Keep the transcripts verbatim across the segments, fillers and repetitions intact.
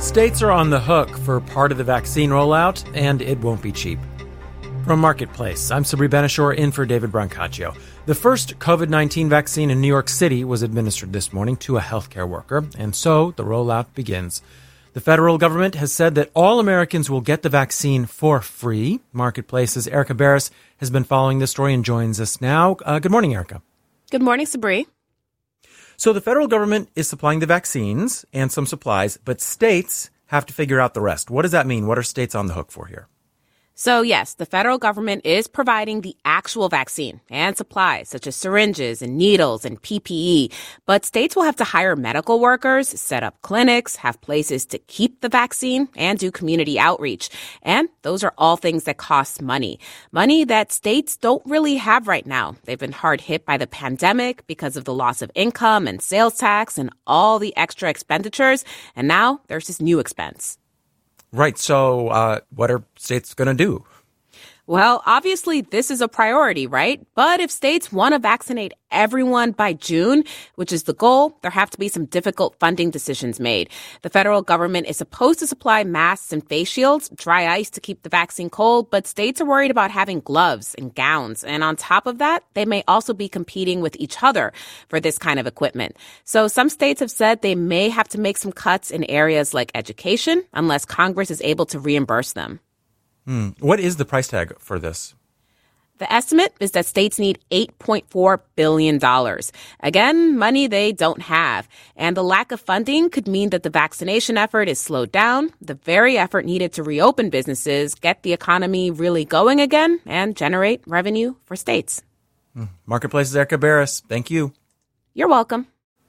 States are on the hook for part of the vaccine rollout, and it won't be cheap. From Marketplace, I'm Sabri Benishore in for David Brancaccio. The first covid nineteen vaccine in New York City was administered this morning to a healthcare worker, and so the rollout begins. The federal government has said that all Americans will get the vaccine for free. Marketplace's Erica Barris has been following this story and joins us now. Uh, good morning, Erica. Good morning, Sabri. So the federal government is supplying the vaccines and some supplies, but states have to figure out the rest. What does that mean? What are states on the hook for here? So, yes, the federal government is providing the actual vaccine and supplies, such as syringes and needles and P P E. But states will have to hire medical workers, set up clinics, have places to keep the vaccine, and do community outreach. And those are all things that cost money. Money that states don't really have right now. They've been hard hit by the pandemic because of the loss of income and sales tax and all the extra expenditures. And now there's this new expense. Right. So uh, what are states going to do? Well, obviously, this is a priority, right? But if states want to vaccinate everyone by June, which is the goal, there have to be some difficult funding decisions made. The federal government is supposed to supply masks and face shields, dry ice to keep the vaccine cold, but states are worried about having gloves and gowns. And on top of that, they may also be competing with each other for this kind of equipment. So some states have said they may have to make some cuts in areas like education unless Congress is able to reimburse them. Hmm. What is the price tag for this? The estimate is that states need eight point four billion dollars. Again, money they don't have. And the lack of funding could mean that the vaccination effort is slowed down, the very effort needed to reopen businesses, get the economy really going again, and generate revenue for states. Hmm. Marketplace's Erica Barris, thank you. You're welcome.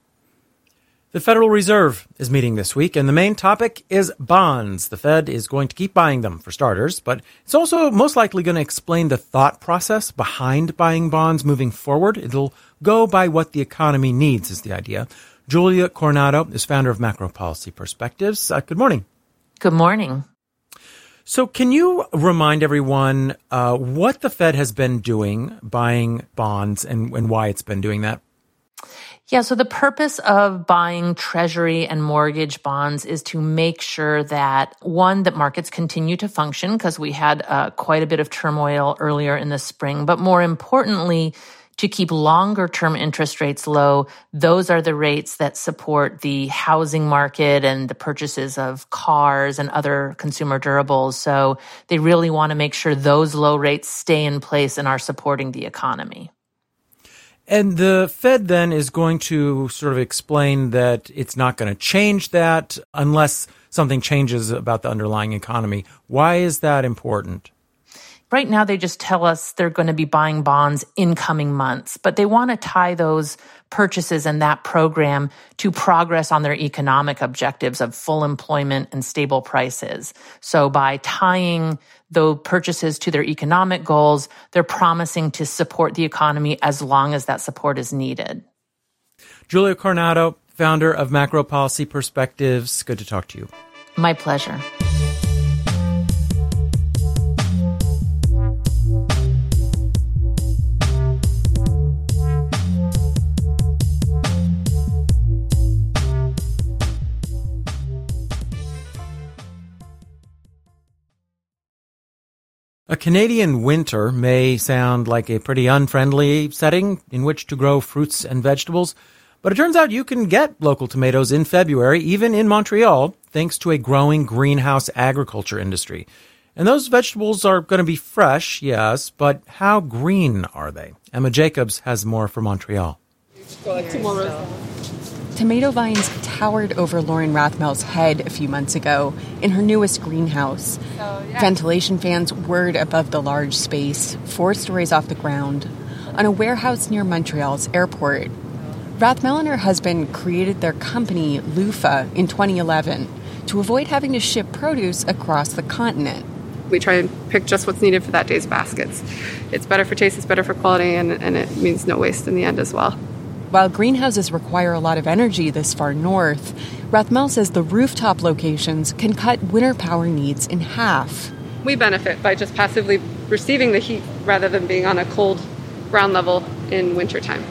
The Federal Reserve is meeting this week, and the main topic is bonds. The Fed is going to keep buying them, for starters, but it's also most likely going to explain the thought process behind buying bonds moving forward. It'll go by what the economy needs, is the idea. Julia Coronado is founder of Macro Policy Perspectives. Uh, good morning. Good morning. So can you remind everyone uh, what the Fed has been doing, buying bonds, and, and why it's been doing that? Yeah, so the purpose of buying treasury and mortgage bonds is to make sure that, one, that markets continue to function, because we had uh, quite a bit of turmoil earlier in the spring, but more importantly, to keep longer-term interest rates low. Those are the rates that support the housing market and the purchases of cars and other consumer durables. So they really want to make sure those low rates stay in place and are supporting the economy. And the Fed then is going to sort of explain that it's not going to change that unless something changes about the underlying economy. Why is that important? Right now, they just tell us they're going to be buying bonds in coming months, but they want to tie those purchases and that program to progress on their economic objectives of full employment and stable prices. So by tying the purchases to their economic goals, they're promising to support the economy as long as that support is needed. Julia Coronado, founder of Macro Policy Perspectives. Good to talk to you. My pleasure. A Canadian winter may sound like a pretty unfriendly setting in which to grow fruits and vegetables, but it turns out you can get local tomatoes in February, even in Montreal, thanks to a growing greenhouse agriculture industry. And those vegetables are going to be fresh, yes, but how green are they? Emma Jacobs has more for Montreal. Tomato vines towered over Lauren Rathmel's head a few months ago in her newest greenhouse. So, yeah. Ventilation fans whirred above the large space, four stories off the ground, on a warehouse near Montreal's airport. Rathmel and her husband created their company, Lufa, in twenty eleven to avoid having to ship produce across the continent. We try and pick just what's needed for that day's baskets. It's better for taste, it's better for quality, and, and it means no waste in the end as well. While greenhouses require a lot of energy this far north, Rathmel says the rooftop locations can cut winter power needs in half. We benefit by just passively receiving the heat rather than being on a cold ground level in wintertime.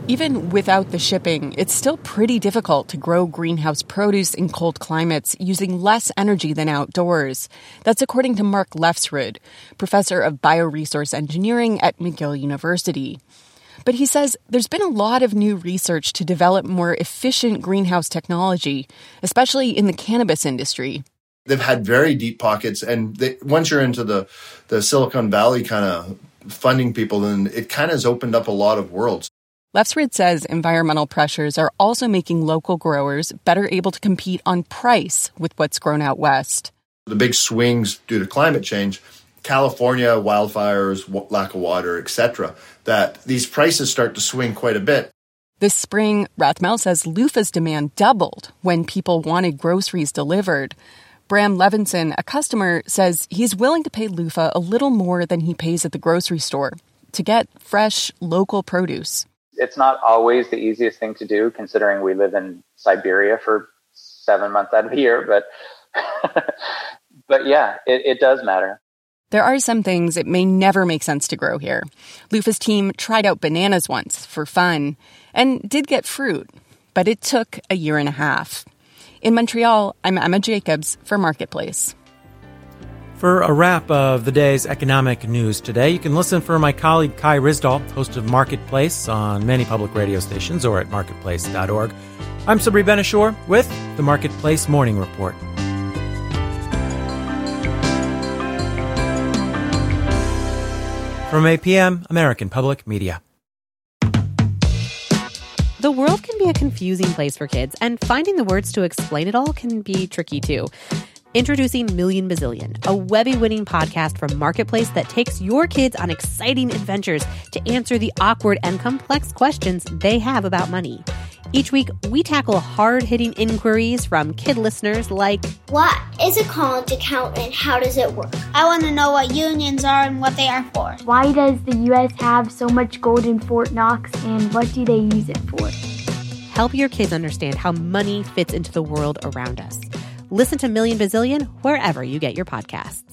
Even without the shipping, it's still pretty difficult to grow greenhouse produce in cold climates using less energy than outdoors. That's according to Mark Lefsrud, professor of bioresource engineering at McGill University. But he says there's been a lot of new research to develop more efficient greenhouse technology, especially in the cannabis industry. They've had very deep pockets, and they, once you're into the, the Silicon Valley kind of funding people, then it kind of has opened up a lot of worlds. Lefsrud says environmental pressures are also making local growers better able to compete on price with what's grown out west. The big swings due to climate change, California, wildfires, lack of water, et cetera, that these prices start to swing quite a bit. This spring, Rathmel says loofah's demand doubled when people wanted groceries delivered. Bram Levinson, a customer, says he's willing to pay loofah a little more than he pays at the grocery store to get fresh, local produce. It's not always the easiest thing to do, considering we live in Siberia for seven months out of the year. But, but yeah, it, it does matter. There are some things it may never make sense to grow here. Loofah's team tried out bananas once for fun and did get fruit, but it took a year and a half. In Montreal, I'm Emma Jacobs for Marketplace. For a wrap of the day's economic news today, you can listen for my colleague Kai Risdahl, host of Marketplace, on many public radio stations or at marketplace dot org. I'm Sabri Ben-Achour with the Marketplace Morning Report. From A P M, American Public Media. The world can be a confusing place for kids, and finding the words to explain it all can be tricky too. Introducing Million Bazillion, a Webby-winning podcast from Marketplace that takes your kids on exciting adventures to answer the awkward and complex questions they have about money. Each week, we tackle hard-hitting inquiries from kid listeners like, what is a college account and how does it work? I want to know what unions are and what they are for. Why does the U S have so much gold in Fort Knox and what do they use it for? Help your kids understand how money fits into the world around us. Listen to Million Bazillion wherever you get your podcasts.